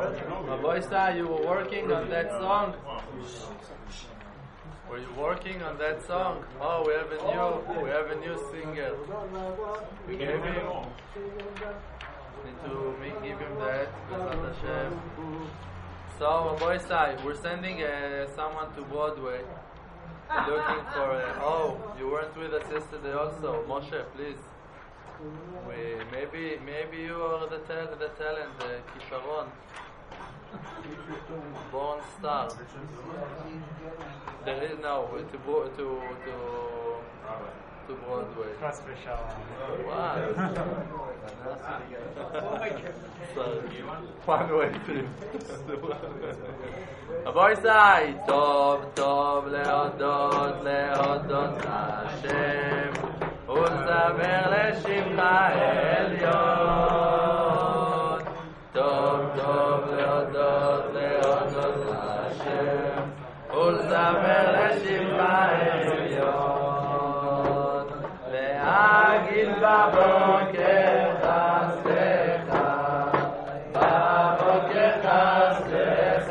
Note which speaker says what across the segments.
Speaker 1: Aboisa, you were working on that song? Were you working on that song? Oh, we have a new singer. We gave him. Need to give him that. B'ezrat Hashem. So, Aboisa, we're sending someone to Broadway. Looking for. You weren't with us yesterday also, Moshe. Please. Maybe you are the talent, the Kisharon. Born star. There is now to Broadway. What? One way trip. Aboisai, tov lehodot Hashem, ולזמר לשמך העליון. טוב להודות להשם, ולזמר לשמך העליון. להגיד בבוקר חסדך, בבוקר חסדך,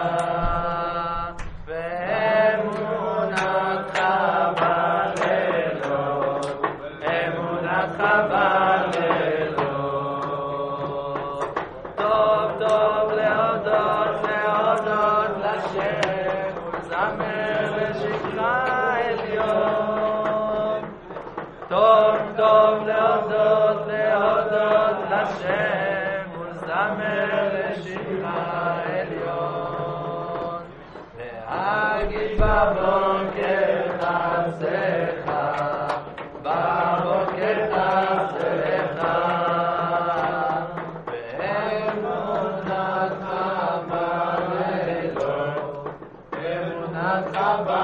Speaker 1: ואמונתך בלילות, אמונתך בלילות. טוב להודות לשם, ולזמר לשמך העליון. טוב להודות לשם, ולזמר לשמך העליון. להגיד בבוקר חסדך, בבוקר חסדך, ואמונתך בלילות, אמונתך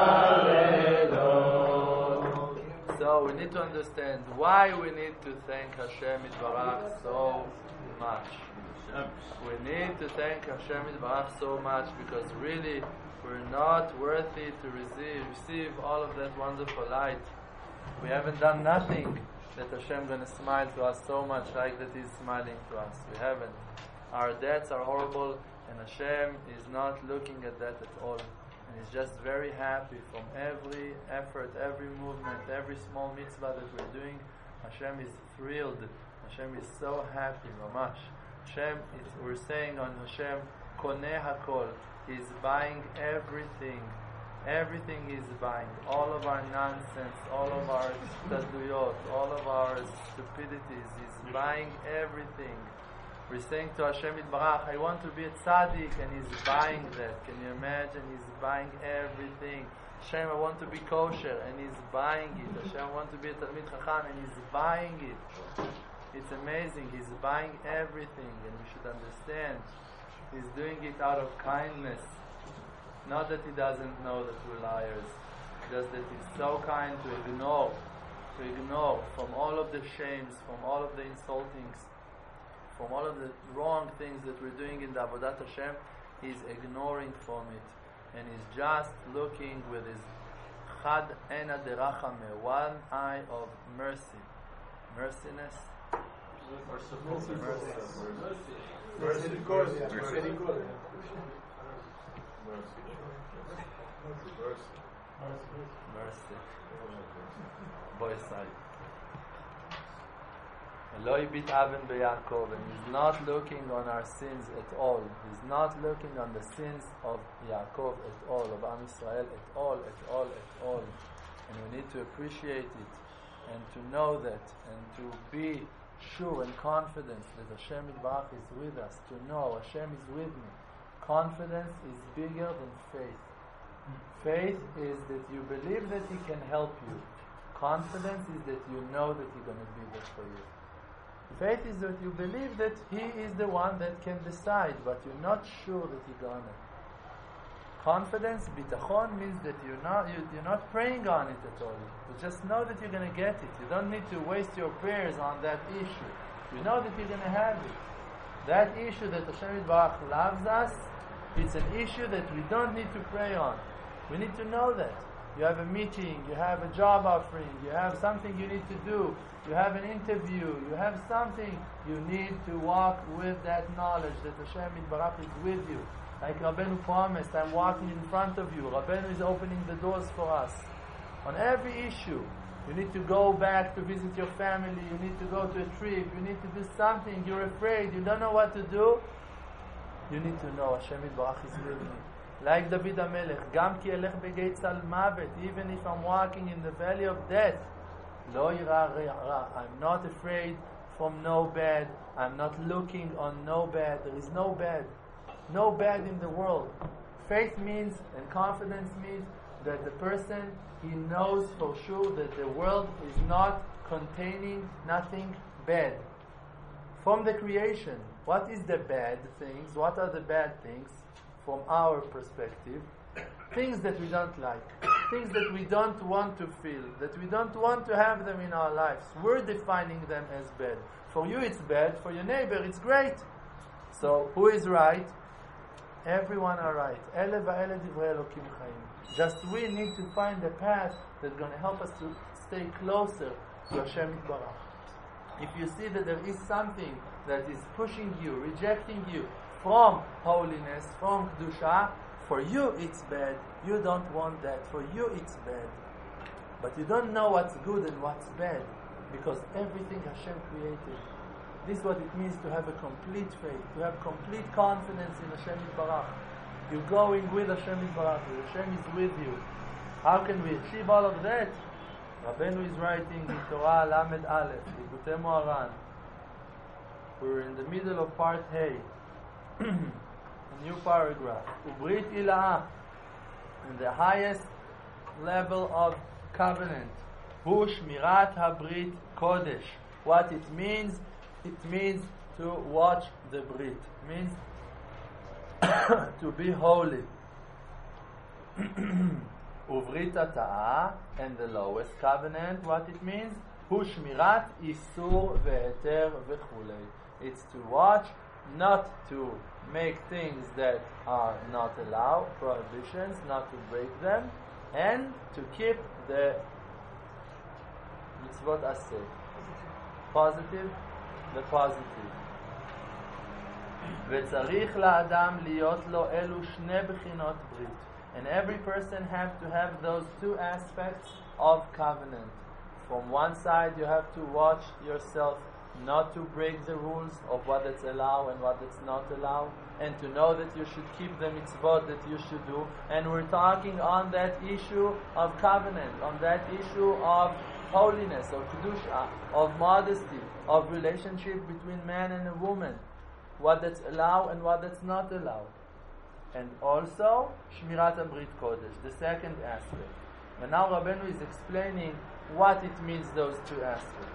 Speaker 1: בלילות. So we need to understand why we need to thank Hashem Yitbarach so much. We need to thank Hashem Yitbarach so much because really we're not worthy to receive all of that wonderful light. We haven't done nothing that Hashem going to smile to us so much like that He's smiling to us. We haven't. Our deeds are horrible and Hashem is not looking at that at all. And He's just very happy from every effort, every movement, every small mitzvah that we're doing. Hashem is thrilled. Hashem is so happy, mamash. Hashem, we're saying on Hashem, koneh hakol. He's buying everything. Everything He's buying. All of our nonsense, all of our staduyot, all of our stupidities. He's buying everything. We're saying to Hashem Yitbarach, I want to be a tzaddik, and He's buying that. Can you imagine? He's buying everything. Hashem, I want to be kosher, and He's buying it. Hashem, I want to be a Talmid Chacham, and He's buying it. It's amazing. He's buying everything, and we should understand. He's doing it out of kindness. Not that He doesn't know that we're liars. Just that He's so kind to ignore from all of the shames, from all of the insultings, from all of the wrong things that we're doing in the Avodat Hashem. He's ignoring from it. And He's just looking with His Chad Ena Derachame, one eye of mercy. Merciness? Mercy. Boy side. Eloi bit aven beYaakov, and He's not looking on our sins at all. He's not looking on the sins of Yaakov at all, of Am Yisrael at all. And we need to appreciate it, and to know that, and to be sure and confident that Hashem Yitbarach is with us, to know Hashem is with me. Confidence is bigger than faith. Faith is that you believe that He can help you. Confidence is that you know that He's going to be there for you. Faith is that you believe that He is the one that can decide, but you're not sure that He's going to. Confidence, bitachon, means that you're not praying on it at all. You just know that you're going to get it. You don't need to waste your prayers on that issue. You know that you're going to have it. That issue that Hashem Yitbarach loves us, it's an issue that we don't need to pray on. We need to know that. you have a meeting, you have a job offering, you have something you need to do, you have an interview, you have something, you need to walk with that knowledge that Hashem Yitbarach is with you. Like Rabbeinu promised, I'm walking in front of you. Rabbeinu is opening the doors for us. On every issue, you need to go back to visit your family, you need to go to a trip, you need to do something, you're afraid, you don't know what to do. You need to know Hashem Yitbarach is with me. Like David HaMelech, Gam ki elech begei tzal mavet, even if I'm walking in the valley of death, lo yira ra, I'm not afraid from no bad, I'm not looking on no bad, there is no bad. No bad in the world. Faith means, and confidence means, that the person, he knows for sure that the world is not containing nothing bad. From the creation, what is the bad things? What are the bad things from our perspective? Things that we don't like. Things that we don't want to feel. That we don't want to have them in our lives. We're defining them as bad. For you it's bad, for your neighbor it's great. So, who is right? Everyone are right. Ele va'ele divrei Elokim chaim. Just we need to find a path that's going to help us to stay closer to Hashem Yitbarach. If you see that there is something that is pushing you, rejecting you from holiness, from Kedusha, for you it's bad. You don't want that. For you it's bad. But you don't know what's good and what's bad, because everything Hashem created. This is what it means to have a complete faith, to have complete confidence in Hashem Yitbarach. You're going with Hashem Yitbarach. Hashem is with you. How can we achieve all of that? Rabbeinu is writing in Torah Lamed Aleph, Likutei Moharan. We're in the middle of part Hey, a new paragraph. Ubrit Ila'ah, in the highest level of covenant. Hu Shmirat HaBrit Kodesh. What it means? It means to watch the Brit. It means to be holy. Uvrit Ata'ah, and the lowest covenant, what it means? Hu Shmirat Isur Ve'eter V'chulei. It's to watch, not to make things that are not allowed, prohibitions, not to break them, and to keep the mitzvot aseh. Positive, the positive. וצריך לאדם להיות לו אלו שני בחינות ברית. And every person have to have those two aspects of covenant. From one side you have to watch yourself not to break the rules of what that's allowed and what that's not allowed, and to know that you should keep the mitzvot that you should do. And we're talking on that issue of covenant, on that issue of holiness, of kedusha, of modesty, of relationship between man and a woman, what that's allowed and what that's not allowed. And also Shmirat HaBrit Kodesh, the second aspect. And now Rabbeinu is explaining what it means, those two aspects.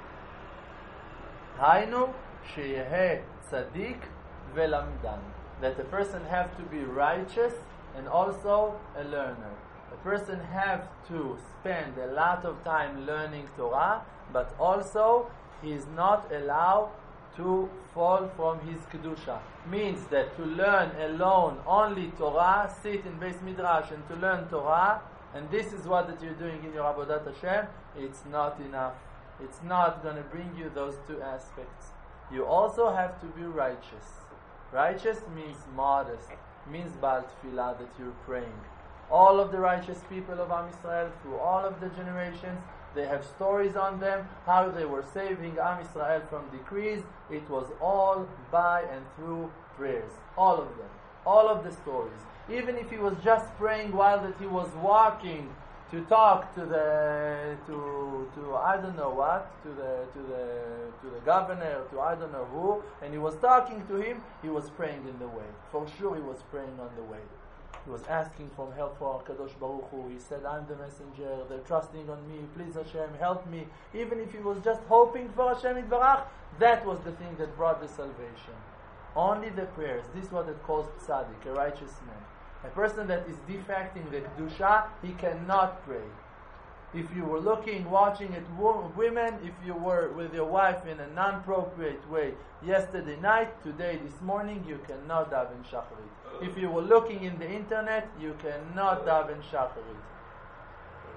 Speaker 1: Hainu sheyehe tzaddik velamdan, that a person have to be righteous and also a learner. A person have to spend a lot of time learning Torah, but also he is not allowed to fall from his kedusha. Means that to learn alone only Torah, sit in Beis Midrash and to learn Torah, and this is what that you're doing in your Avodat Hashem, it's not enough. It's not going to bring you those two aspects. You also have to be righteous. Righteous means modest, means Baal Tefillah, that you're praying. All of the righteous people of Am Yisrael, through all of the generations, they have stories on them, how they were saving Am Yisrael from decrees. It was all by and through prayers. All of them. All of the stories. Even if he was just praying while that he was walking to talk to the I don't know what, to the governor, to I don't know who, and he was talking to him, he was praying in the way. For sure he was praying on the way. He was asking for help for Kadosh Baruch Hu. He said, I'm the messenger, they're trusting on me, please Hashem, help me. Even if he was just hoping for Hashem Yitbarach, that was the thing that brought the salvation. Only the prayers. This is what it calls tzaddik, a righteous man. A person that is defecting the kedusha, he cannot pray. If you were watching at women, if you were with your wife in a non-appropriate way yesterday night, today, this morning, you cannot daven shacharit. If you were looking in the internet, you cannot daven shacharit.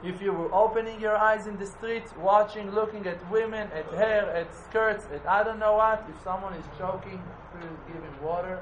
Speaker 1: If you were opening your eyes in the street, watching, looking at women, at hair, at skirts, at I don't know what, if someone is choking, please give him water.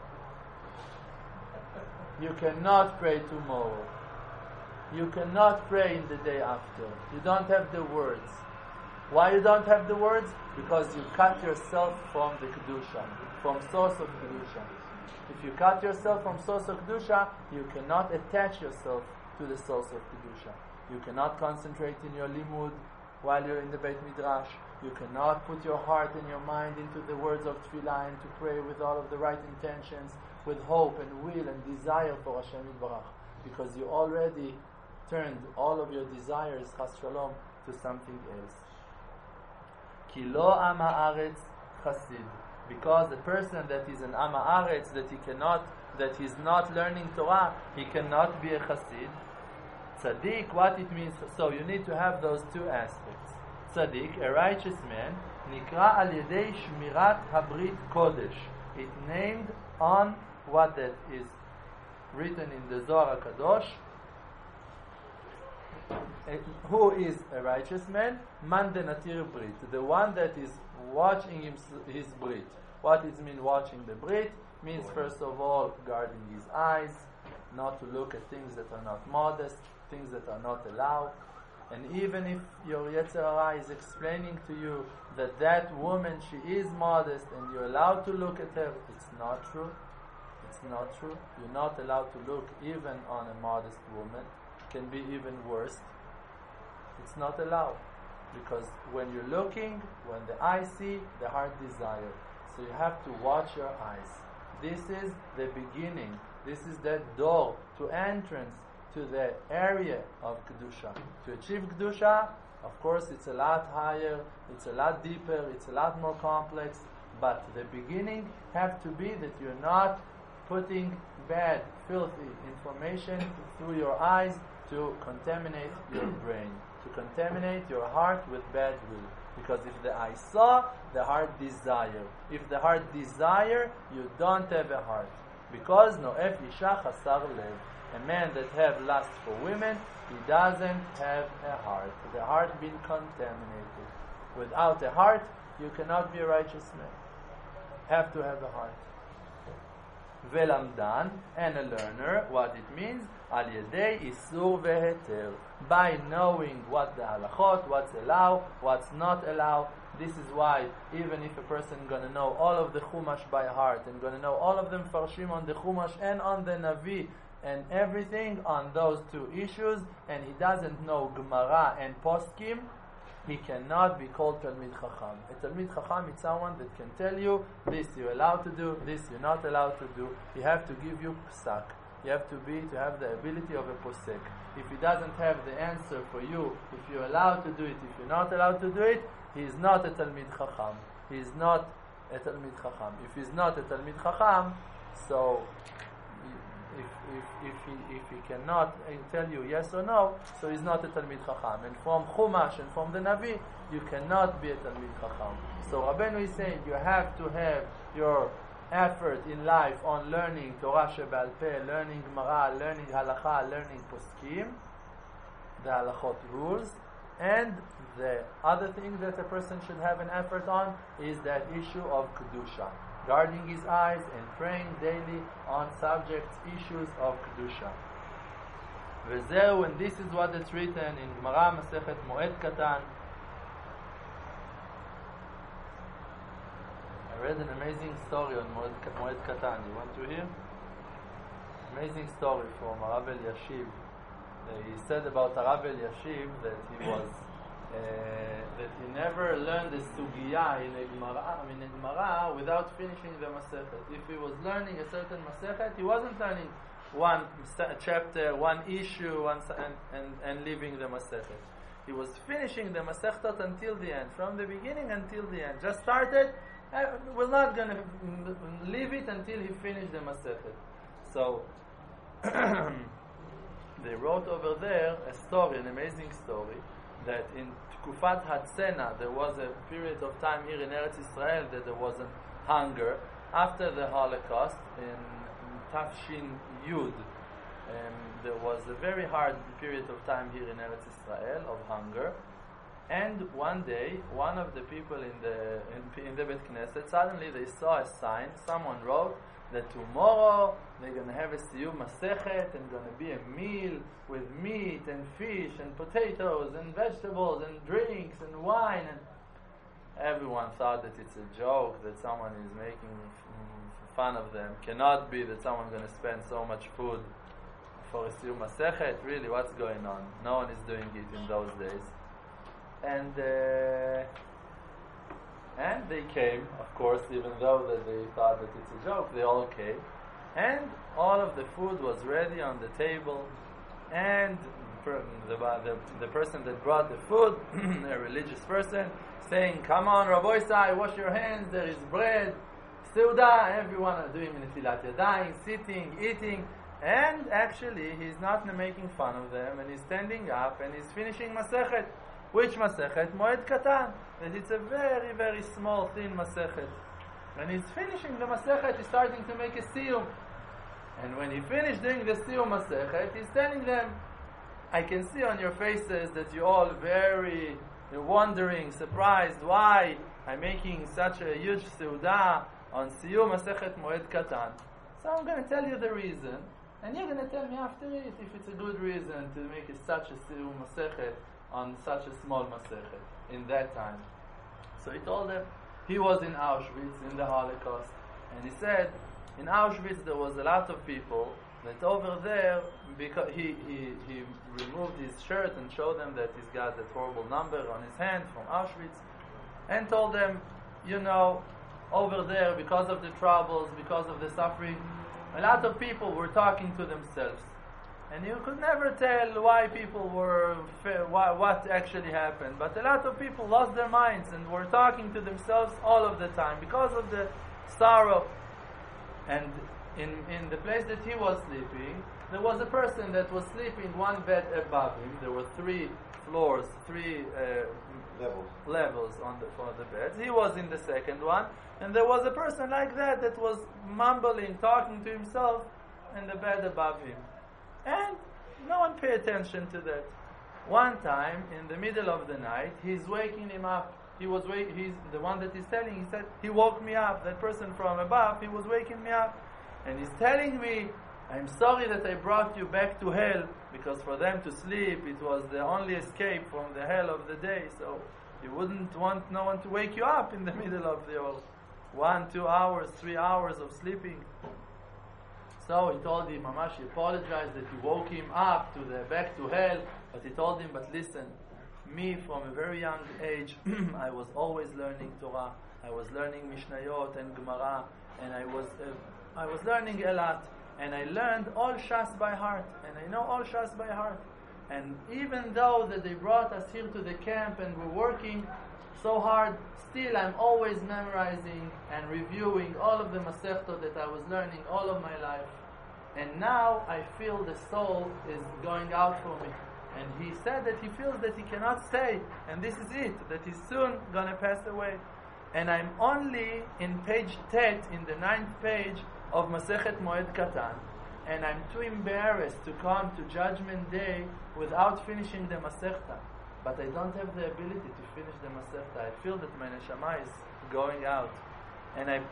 Speaker 1: You cannot pray tomorrow. You cannot pray in the day after. You don't have the words. Why you don't have the words? Because you cut yourself from the Kedusha, from source of Kedusha. If you cut yourself from source of Kedusha, you cannot attach yourself to the source of Kedusha. You cannot concentrate in your limud while you're in the Beit Midrash. You cannot put your heart and your mind into the words of Tefillah and to pray with all of the right intentions, with hope and will and desire for Hashem Yitbarach, because you already turned all of your desires, Chas Shalom, to something else. Ki lo am haaretz chasid, because a person that is an am haaretz, that he's not learning Torah, he cannot be a chasid. Tzaddik, what it means, so you need to have those two aspects. Tzaddik, a righteous man, nikra al yedei shmirat habrit kodesh. It named on what that is written in the Zohar HaKadosh. Who is a righteous man? Man de natir brit, the one that is watching his brit. What it means watching the brit? Means first of all guarding his eyes, not to look at things that are not modest, things that are not allowed. And even if your Yetzer Hara is explaining to you that that woman, she is modest and you're allowed to look at her, it's not true. It's not true. You're not allowed to look even on a modest woman. It can be even worse. It's not allowed. Because when you're looking, when the eye see, the heart desire. So you have to watch your eyes. This is the beginning. This is that door to entrance to the area of Kedusha. To achieve Kedusha, of course, it's a lot higher, it's a lot deeper, it's a lot more complex, but the beginning have to be that you're not putting bad, filthy information through your eyes to contaminate your brain, to contaminate your heart with bad will. Because if the eye saw, the heart desire. If the heart desire, you don't have a heart. Because no'ef isha chasar lev. A man that have lust for women, he doesn't have a heart. The heart been contaminated. Without a heart, you cannot be a righteous man. Have to have a heart. Velamdan, and a learner, what it means, al yedei isur veheter, by knowing what the halachot, what's allowed, what's not allowed. This is why even if a person is going to know all of the Chumash by heart and going to know all of them farshim on the Chumash and on the Navi and everything on those two issues, and he doesn't know Gemara and Poskim, he cannot be called Talmid Chacham. A Talmid Chacham is someone that can tell you, this you're allowed to do, this you're not allowed to do. He have to give you psak. You have to have the ability of a posek. If he doesn't have the answer for you, if you're allowed to do it, if you're not allowed to do it, he is not a Talmid Chacham. He is not a Talmid Chacham. If he's not a Talmid Chacham, so if he cannot tell you yes or no, so he's not a Talmid Chacham. And from Chumash and from the Navi, you cannot be a Talmid Chacham. So Rabbeinu is saying you have to have your effort in life on learning Torah Sheba'al Peh, learning Gemara, learning Halacha, learning Poskim, the Halachot rules, and the other thing that a person should have an effort on is that issue of Kedusha. Guarding his eyes and praying daily on subjects, issues of Kedusha. Vezeu, and this is what is written in Gemara Masechet Moed Katan. I read an amazing story on Moed Katan. You want to hear? Amazing story from Arav Eliashiv. He said about Arav Eliashiv that he was that he never learned the sugya in a Gemara without finishing the Masechet. If he was learning a certain Masechet, he wasn't learning one chapter, one issue, and leaving the Masechet. He was finishing the Masechtot until the end, from the beginning until the end. Just started, we're not going to leave it until he finished the Masechet. So they wrote over there a story, an amazing story, that in Tkufat Hatzena, there was a period of time here in Eretz Israel that there was a hunger after the Holocaust in Tafshin Yud. there was a very hard period of time here in Eretz Israel of hunger. And one day, one of the people in the Beit Knesset, suddenly they saw a sign. Someone wrote that tomorrow they're going to have a Siyum Masechet and going to be a meal with meat and fish and potatoes and vegetables and drinks and wine. And everyone thought that it's a joke, that someone is making fun of them. Cannot be that someone's going to spend so much food for a Siyum Masechet. Really, what's going on? No one is doing it in those days. And they came, of course, even though that they thought that it's a joke, they all came. And all of the food was ready on the table. And the person that brought the food, a religious person, saying, "Come on, Rabbi Isai, wash your hands, there is bread, Seudah," everyone are doing Netilat Yadayim, sitting, eating. And actually, he's not making fun of them, and he's standing up, and he's finishing Masechet. Which Masechet? Moed Katan. And it's a very, very small, thin Masechet. When he's finishing the Masechet, he's starting to make a Siyum. And when he finished doing the Siyum Masechet, he's telling them, "I can see on your faces that you're all very wondering, surprised, why I'm making such a huge Seudah on Siyum Masechet Moed Katan. So I'm going to tell you the reason, and you're going to tell me after it if it's a good reason to make such a Siyum Masechet on such a small Masechet in that time." So he told them he was in Auschwitz in the Holocaust, and he said in Auschwitz there was a lot of people that over there, because he removed his shirt and showed them that he's got that horrible number on his hand from Auschwitz, and told them, over there, because of the troubles, because of the suffering, a lot of people were talking to themselves. And you could never tell why people were, what actually happened. But a lot of people lost their minds and were talking to themselves all of the time because of the sorrow. And in the place that he was sleeping, there was a person that was sleeping one bed above him. There were 3 floors, 3 levels for the beds. He was in the second one. And there was a person like that was mumbling, talking to himself in the bed above him. And no one paid attention to that. One time, in the middle of the night, he's waking him up. He's the one that is telling. He said, "He woke me up." That person from above, he was waking me up, and he's telling me, "I'm sorry that I brought you back to hell, because for them to sleep, it was the only escape from the hell of the day. So you wouldn't want no one to wake you up in the middle of your 1, 2 hours, 3 hours of sleeping." So he told him, Mamash, he apologized that he woke him up back to hell. But he told him, "But listen, me from a very young age, I was always learning Torah. I was learning Mishnayot and Gemara, and I was learning a lot. And I learned all Shas by heart, and I know all Shas by heart. And even though that they brought us here to the camp and we're working so hard, still I'm always memorizing and reviewing all of the Masechtot that I was learning all of my life. And now I feel the soul is going out for me." And he said that he feels that he cannot stay, and this is it, that he's soon going to pass away. And I'm only in page Tet, in the 9th page of Masechet Moed Katan, and I'm too embarrassed to come to Judgment Day without finishing the Masechta. But I don't have the ability to finish the Masechta. I feel that my neshama is going out. And I'm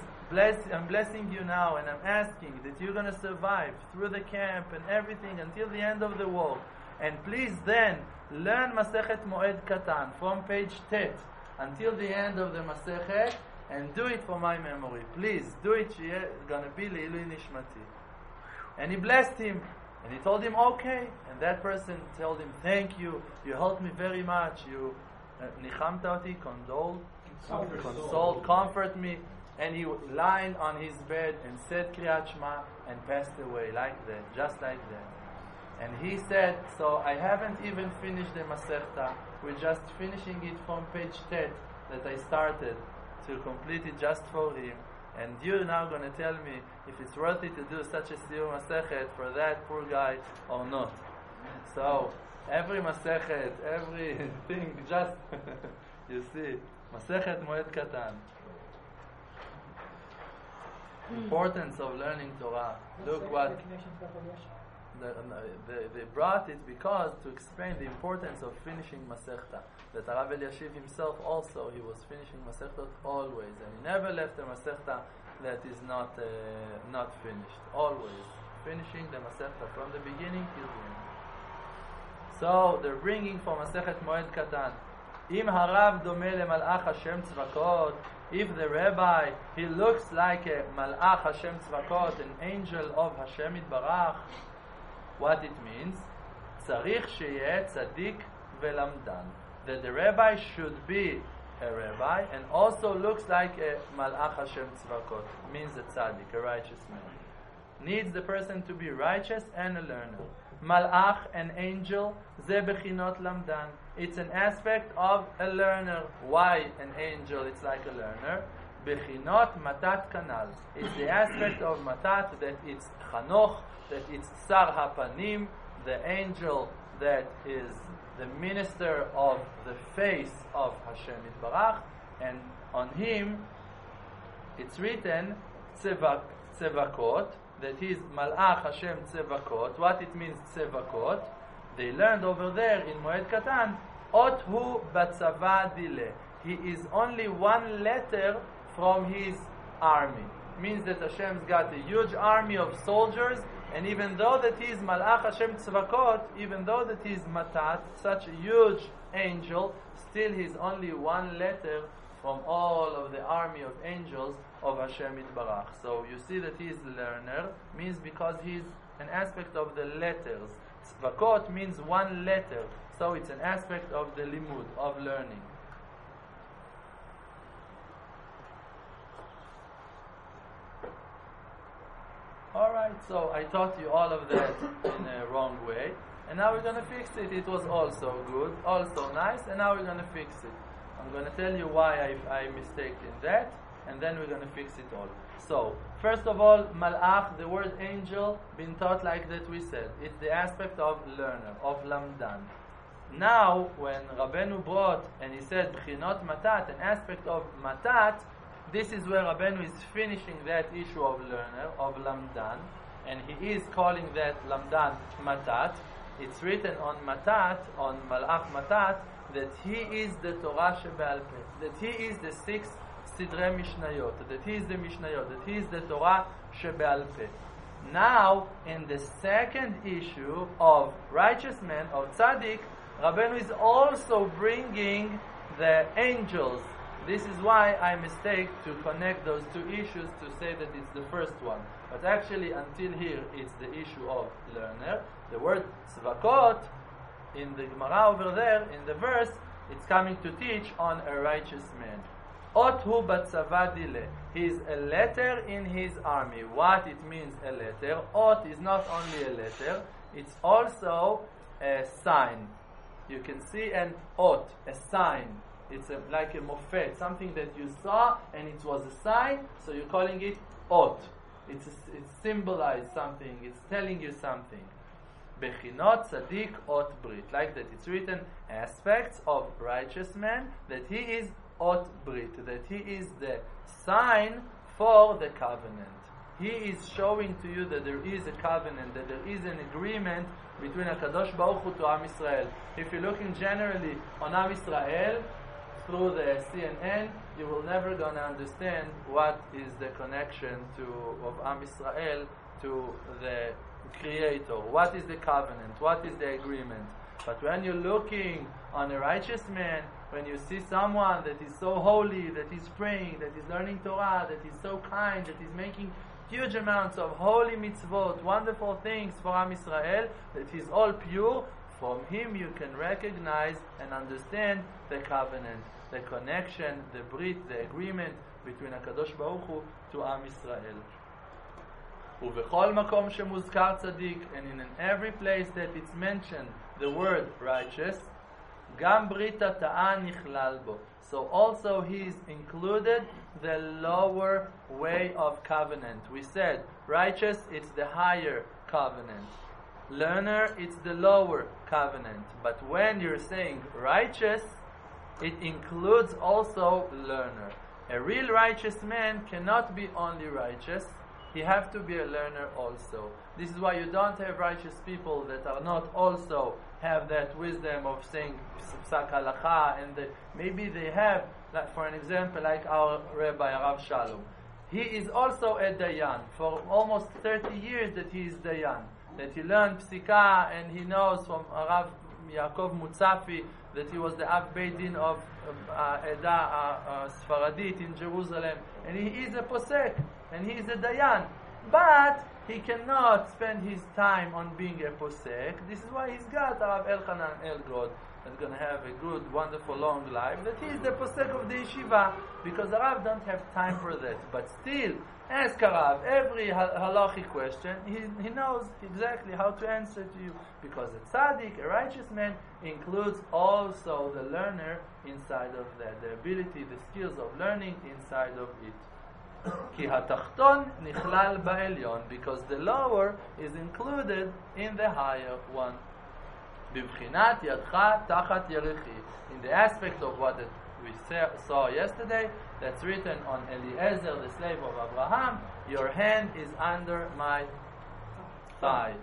Speaker 1: blessing you now, and I'm asking that you're going to survive through the camp and everything until the end of the war. And please then learn Masechet Moed Katan from page Tet until the end of the Masechet, and do it for my memory. Please do it. It's going to be Leilui Nishmati. And he blessed him. And he told him, "Okay." And that person told him, "Thank you. You helped me very much. You nichamta oti, consoled, comfort me." And he lied on his bed and said Kriyat Shema and passed away like that, just like that. And he said, "So I haven't even finished the Masechta. We're just finishing it from page Tet that I started to complete it just for him. And you're now going to tell me if it's worth it to do such a Siyum Masechet for that poor guy or not." So every Masechet, everything, just you see, Masechet Moed Katan. Importance of learning Torah. Look what. they brought it because to explain the importance of finishing Masechta. That Rav Eliashiv himself also, he was finishing Masechta always, and he never left a Masechta that is not finished. Always finishing the Masechta from the beginning till the end. So they're bringing from Masechet Moed Katan. Im harav domeh lemalach Hashem tzvakot. If the rabbi, he looks like a malach Hashem tzvakot, an angel of Hashem Yitbarach, what it means? Tzarich sheyeh tzadik velamdan. That the rabbi should be a rabbi and also looks like a malach Hashem tzvakot. Means a tzaddik, a righteous man. Needs the person to be righteous and a learner. Malach, an angel, ze bechinot lamdan. It's an aspect of a learner. Why an angel? It's like a learner. Bechinot matat kanal. It's the aspect of matat that it's chanoch, that it's sar hapanim, the angel that is the minister of the face of Hashem Yitbarach, and on him it's written tzevakot, that he is Malach Hashem Tzevakot. What it means Tzevakot? They learned over there in Moed Katan, Ot hu batzava dile. He is only one letter from his army. Means that Hashem's got a huge army of soldiers, and even though that he is Malach Hashem Tzevakot, even though that he is Matat, such a huge angel, still he is only one letter from all of the army of angels of Hashem Yitbarach. So you see that he is learner, means because he is an aspect of the letters. Tzvakot means one letter, so it's an aspect of the limud, of learning. Alright, so I taught you all of that in a wrong way, and now we're going to fix it. It was also good, also nice, and now we're going to fix it. I'm going to tell you why I mistake in that, and then we're going to fix it all. So, first of all, malach, the word angel, been taught like that we said. It's the aspect of learner, of lamdan. Now, when Rabbeinu brought, and he said, b'chinot matat, an aspect of matat, this is where Rabbeinu is finishing that issue of learner, of lamdan, and he is calling that lamdan matat. It's written on matat, on malach matat, that he is the Torah shebe'al peh, that he is the 6 Sidrei Mishnayot, that he is the Mishnayot, that he is the Torah shebe'al peh. Now, in the second issue of righteous men, of tzaddik, Rabbeinu is also bringing the angels. This is why I mistake to connect those two issues to say that it's the first one. But actually, until here, it's the issue of learner. The word tzvakot, in the Gemara over there, in the verse, it's coming to teach on a righteous man. Ot hu batzava dile. He is a letter in his army. What it means, a letter? Ot is not only a letter, it's also a sign. You can see an ot, a sign. It's like a mofet, something that you saw and it was a sign, so you're calling it ot. It symbolizes something, it's telling you something. Bechinot Tzadik Ot Brit. Like that, it's written aspects of righteous man, that he is Ot Brit, that he is the sign for the covenant. He is showing to you that there is a covenant, that there is an agreement between HaKadosh Baruch Hu to Am Yisrael. If you're looking generally on Am Yisrael through the CNN, you will never gonna understand what is the connection of Am Yisrael to the Creator. What is the covenant? What is the agreement? But when you're looking on a righteous man, when you see someone that is so holy, that is praying, that is learning Torah, that is so kind, that is making huge amounts of holy mitzvot, wonderful things for Am Yisrael, that is all pure, from him you can recognize and understand the covenant, the connection, the brit, the agreement between HaKadosh Baruch Hu to Am Yisrael. ובכל מקום שמוזכר צדיק, and in every place that it's mentioned the word righteous, גם ברית התאה נכלל בו. So also he is included the lower way of covenant. We said righteous, it's the higher covenant. Learner, it's the lower covenant. But when you're saying righteous, it includes also learner. A real righteous man cannot be only righteous. he have to be a learner also. This is why you don't have righteous people that are not also have that wisdom of saying psak halacha, and maybe they have, like for an example, like our Rabbi Rav Shalom. He is also a Dayan. For almost 30 years that he is Dayan. That he learned Psika, and he knows from Rav Yaakov Mutzafi that he was the Av Beit Din of Eda Sfaradit in Jerusalem. And he is a Posek, and he is a Dayan. But he cannot spend his time on being a Posek. This is why he's got Rav Elchanan Elgrod, that's going to have a good, wonderful, long life, that he is the Posek of the Yeshiva, because the Rav don't have time for that. But still, ask a Rav every halachic question, he knows exactly how to answer to you, because a tzaddik, a righteous man, includes also the learner inside of that, the ability, the skills of learning inside of it. כי התחתון נכלל בעליון, because the lower is included in the higher one. בבחינת ידך תחת ירכי, in the aspect of what we saw yesterday, that's written on Eliezer, the slave of Abraham, your hand is under my thigh.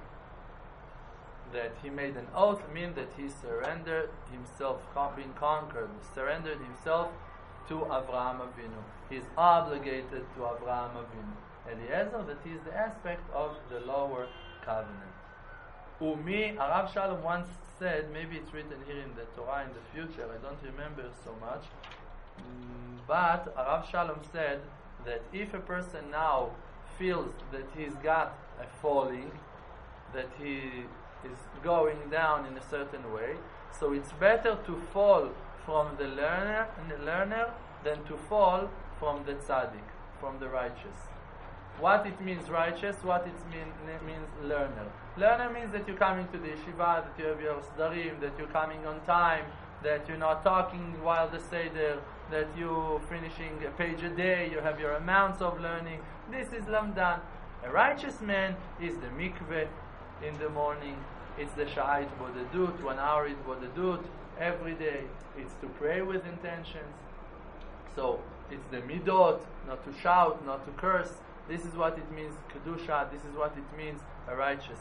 Speaker 1: That he made an oath means that he surrendered himself, being conquered, surrendered himself to Avraham Avinu. He is obligated to Avraham Avinu. Eliezer, that is the aspect of the lower covenant. Umi, Arav Shalom once said, maybe it's written here in the Torah in the future, I don't remember so much, but Arav Shalom said that if a person now feels that he's got a falling, that he is going down in a certain way, so it's better to fall from the learner than to fall from the tzaddik, from the righteous. What it means righteous, what it means learner. Learner means that you're coming to the yeshiva, that you have your sdarim, that you're coming on time, that you're not talking while the seder, that you're finishing a page a day, you have your amounts of learning. This is lamdan. A righteous man is the mikveh in the morning, it's the sha'ait bodedut, 1 hour is bodedut every day. It's to pray with intentions. So it's the midot, not to shout, not to curse. This is what it means, kedusha. This is what it means, a righteous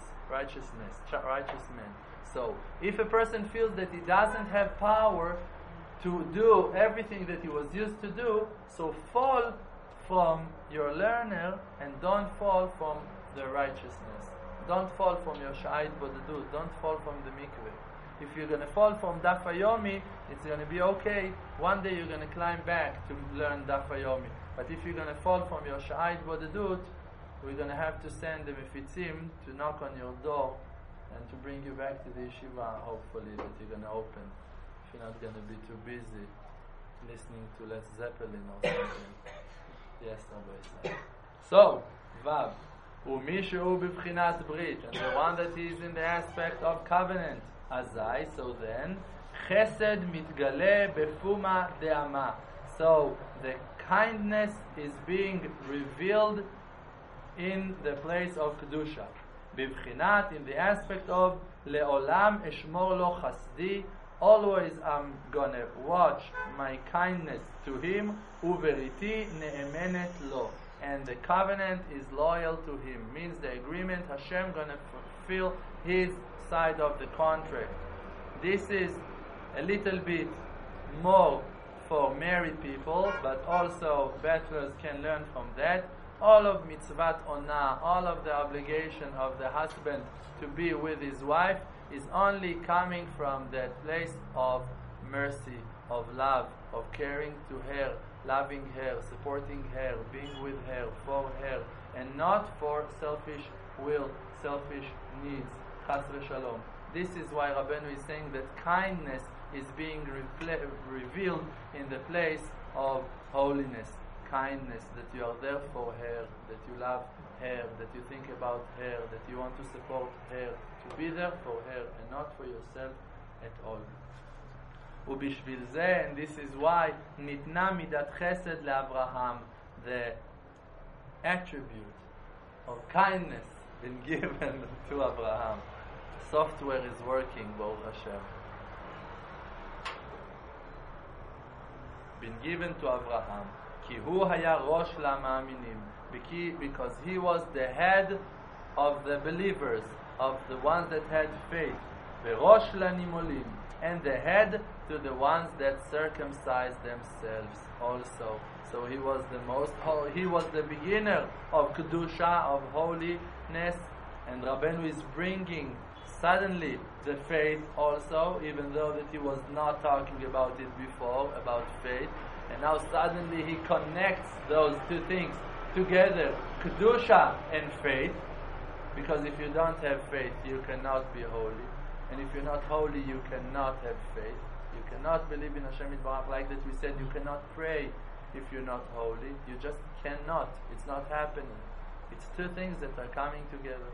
Speaker 1: man. So if a person feels that he doesn't have power to do everything that he was used to do, so fall from your learner and don't fall from the righteousness. Don't fall from your sha'ait bodedut. Don't fall from the mikveh. If you're going to fall from Daf Yomi, it's going to be okay. One day you're going to climb back to learn Daf Yomi. But if you're going to fall from your Sha'ait Bodedut, we're going to have to send the Mefitzim to knock on your door and to bring you back to the yeshiva, hopefully, that you're going to open. If you're not going to be too busy listening to Led Zeppelin or something. Yes, Rabbi. So, Vav. ומי שהוא בבחינת ברית, and the one that is in the aspect of covenant. Azai, so then, chesed mitgale befuma de'ama. So the kindness is being revealed in the place of kedusha. Bivchinat, in the aspect of leolam eshmor lo chasdi. Always I'm gonna watch my kindness to him. Uveriti ne'emenet lo. And the covenant is loyal to him. Means the agreement, Hashem gonna fulfill his side of the contract. This is a little bit more for married people, but also bachelors can learn from that. All of mitzvat onah, all of the obligation of the husband to be with his wife is only coming from that place of mercy, of love, of caring to her, loving her, supporting her, being with her, for her, and not for selfish will, selfish needs. Chas v'shalom. This is why Rabbeinu is saying that kindness is being revealed in the place of holiness. Kindness, that you are there for her, that you love her, that you think about her, that you want to support her, to be there for her and not for yourself at all. ובשביל זה, and this is why, ניתנה מידת חסד לאברהם, the attribute of kindness been given to Abraham. Software is working, Baruch Hashem. Been given to Abraham. כי הוא היה ראש למאמינים. because he was the head of the believers, of the ones that had faith. Verosh lanimulim, and the head to the ones that circumcised themselves also. So he was the most he was the beginner of kedusha, of holiness, and Rabbeinu is bringing suddenly the faith also, even though that he was not talking about it before, about faith, and now suddenly he connects those two things together, kedusha and faith, because if you don't have faith, you cannot be holy, and if you're not holy, you cannot have faith. You cannot believe in Hashem Yitbarach, like that we said, you cannot pray if you're not holy. You just cannot. It's not happening. It's two things that are coming together.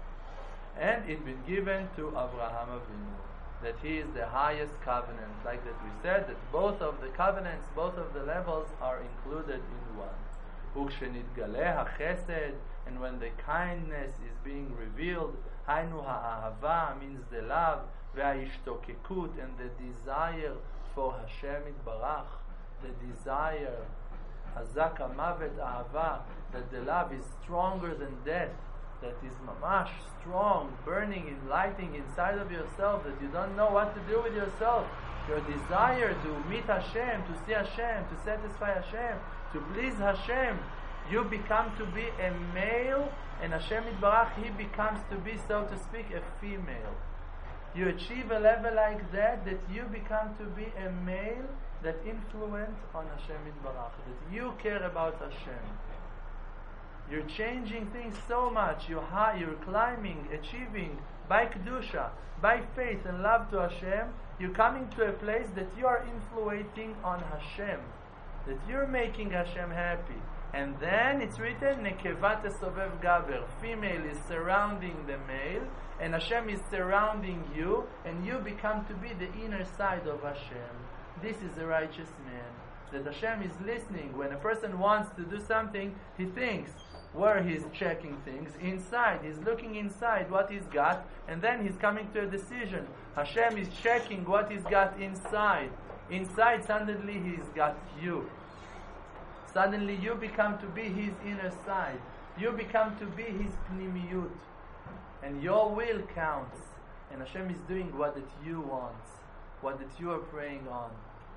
Speaker 1: And it's been given to Avraham Avinu, that he is the highest covenant, like that we said, that both of the covenants, both of the levels are included in one. Ukshenitgaleh hachesed, and when the kindness is being revealed, hainu ha'ahava means the love, ve'ayishtokekut, and the desire for Hashem Yitbarach, the desire, hazak hamavet ahava, that the love is stronger than death, that is mamash strong, burning, enlightening inside of yourself, that you don't know what to do with yourself. Your desire to meet Hashem, to see Hashem, to satisfy Hashem, to please Hashem, you become to be a male, and Hashem Yitbarach, he becomes to be, so to speak, a female. You achieve a level like that you become to be a male that influence on Hashem Yitbarach, that you care about Hashem. You're changing things so much. You're climbing, achieving by kedusha, by faith and love to Hashem. You're coming to a place that you are influencing on Hashem, that you're making Hashem happy. And then it's written, Nekevat esovev gaver, female is surrounding the male, and Hashem is surrounding you, and you become to be the inner side of Hashem. This is a righteous man. That Hashem is listening. When a person wants to do something, he thinks where he's checking things. Inside, he's looking inside what he's got, and then he's coming to a decision. Hashem is checking what he's got inside. Inside, suddenly he's got you. Suddenly you become to be his inner side. You become to be his pnimiyut. And your will counts. And Hashem is doing what that you want, what that you are praying on.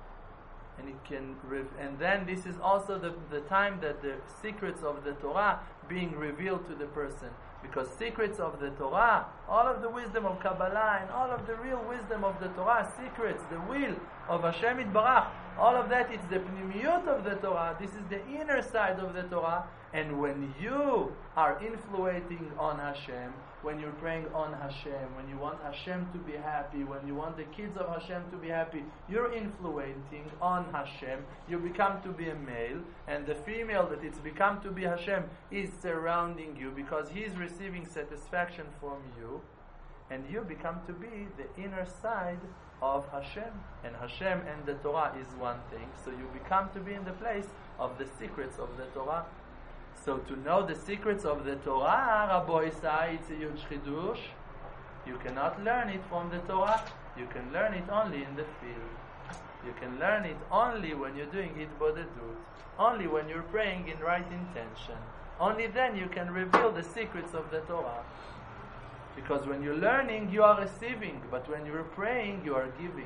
Speaker 1: And it can and then this is also the time that the secrets of the Torah being revealed to the person, because secrets of the Torah, all of the wisdom of Kabbalah and all of the real wisdom of the Torah, secrets, the will of Hashem Yitbarach, all of that, it's the pnimiyut of the Torah. This is the inner side of the Torah. And when you are influencing on Hashem, when you're praying on Hashem, when you want Hashem to be happy, when you want the kids of Hashem to be happy, you're influencing on Hashem. You become to be a male, and the female that it's become to be Hashem is surrounding you because he's receiving satisfaction from you, and you become to be the inner side of Hashem. And Hashem and the Torah is one thing, so you become to be in the place of the secrets of the Torah. So to know the secrets of the Torah, Rabbi Isai, it's a huge chidush. You cannot learn it from the Torah. You can learn it only in the field. You can learn it only when you're doing it bodedut. Only when you're praying in right intention. Only then you can reveal the secrets of the Torah. Because when you're learning, you are receiving. But when you're praying, you are giving.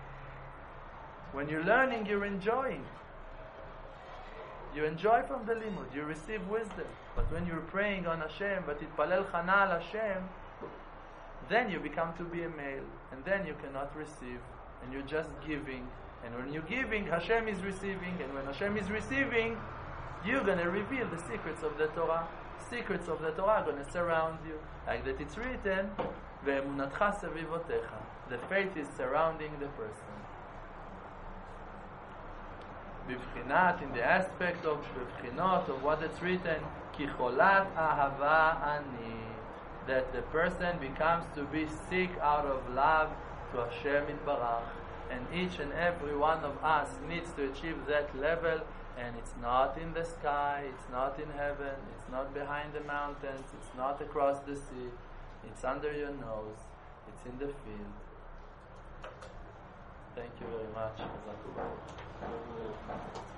Speaker 1: When you're learning, you're enjoying. You enjoy from the limud, you receive wisdom. But when you're praying on Hashem, but itpalel chana al Hashem, then you become to be a male, and then you cannot receive, and you're just giving. And when you're giving, Hashem is receiving, and when Hashem is receiving, you're going to reveal the secrets of the Torah. Secrets of the Torah are going to surround you. Like that it's written, ve'emunatcha sevivotecha. The faith is surrounding the person. Bivchinat, in the aspect of bivchinot of what it's written, ki cholat ahava ani, that the person becomes to be sick out of love to Hashem Yitbarach, and each and every one of us needs to achieve that level. And it's not in the sky, it's not in heaven, it's not behind the mountains, it's not across the sea, it's under your nose, it's in the field. Thank you very much.